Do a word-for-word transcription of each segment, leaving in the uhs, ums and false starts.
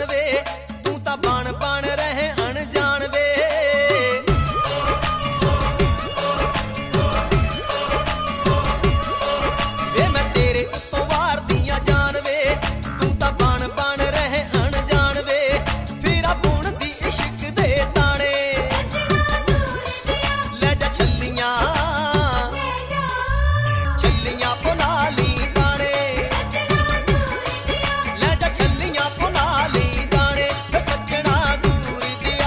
जान वे तू ता बन बन रहे अनजान वे। वे मैं तेरे उत्तों वार दियां जान वे तू ता बन बन रहे अनजान वे। फिरा बुन दी इश्क दे ताने ले जा छल्लियां छल्लियां पुना ली दाने ले जा छल्लियां पुना ली दाने वे सजना दूर दिया।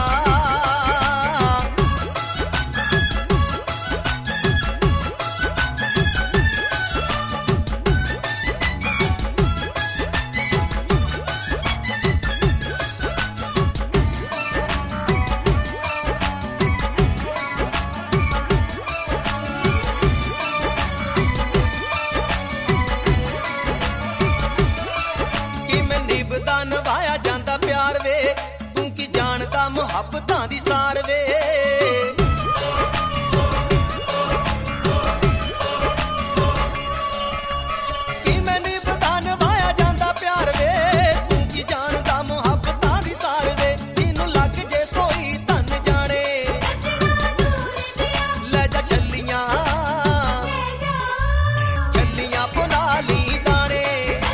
कि मैं निभदा निभाया जांदा प्यार वे तू की जानदा मुहब्बतां दी सार वे। कि मैं निभदा निभाया जांदा प्यार वे तू की जानदा मुहब्बतां दी सार वे। किनू लग जे सोई तन जाने ले जा छल्लियां छल्लियां पुना ली दाने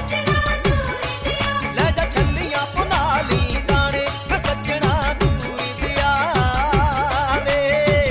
ले जा छल्लियां पुना ली दाने वे सजना दूर दिया वे।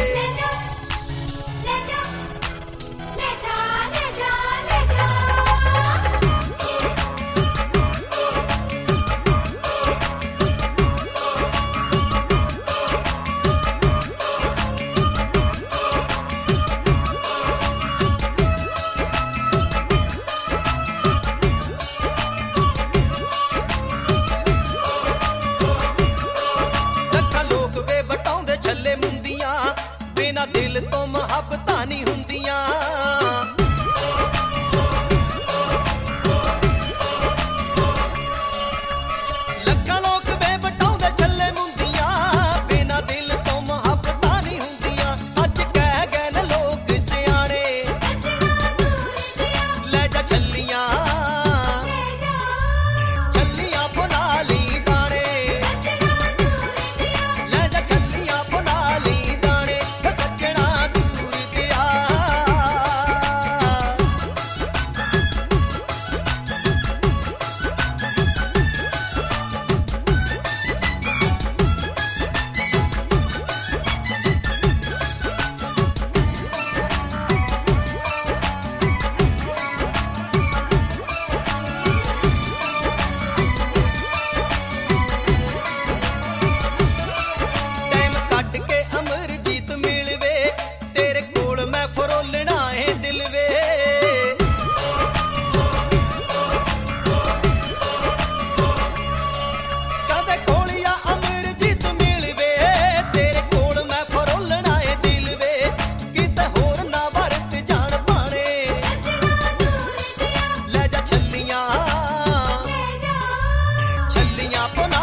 ਲੱਖਾਂ ਲੋਕ ਵੇ ਵਟਾਉਂਦੇ ਛੱਲੇ ਮੁੰਦੀਆਂ ਬਿਨਾ ਦਿਲ ਤੋਂ ਮੁਹੱਬਤਾਂ ਨਹੀਂ ਹੁੰਦੀਆਂ। ਲੱਖਾਂ ਲੋਕ ਵੇ ਵਟਾਉਂਦੇ ਛੱਲੇ ਮੁੰਦੀਆਂ ਬਿਨਾ ਦਿਲ ਤੋਂ ਮੁਹੱਬਤਾਂ ਨਹੀਂ ਹੁੰਦੀਆਂ। ਸੱਚ ਕਹਿ ਗਏ ਨੇ ਲੋਕ ਸਿਆਣੇ ਲੈ ਜਾ ਛੱਲੀਆਂ ਛੱਲੀਆਂ ਪੁਨਾ ਲਈ ਦਾਣੇ ਲੈ ਜਾ ਛੱਲੀਆਂ ਪੁਨਾ ਲਈ ਦਾਣੇ ਵੇ ਸੱਜਣਾ ਦੂਰ ਗਿਆ। ਟਾਈਮ ਕੱਢ ਕੇ ਅਮਰਜੀਤ ਮਿਲ ਵੇ ਤੇਰੇ ਕੋਲ ਮੈਂ ਫਰੋਲਣਾ ਏ ਦਿਲ ਵੇ। ਕਦੇ ਕੋਲੀਆ ਅਮਰਜੀਤ ਮਿਲ ਵੇ ਤੇਰੇ ਕੋਲ ਮੈਂ ਫਰੋਲਣਾ ਏ ਦਿਲ ਵੇ। ਕਿਤੇ ਹੋਰ ਨਾ ਵਰਤ ਜਾਣ ਪਾਣੇ ਲੈ ਜਾ ਛੱਲੀਆਂ ਛੱਲੀਆਂ ਪੁਨਾ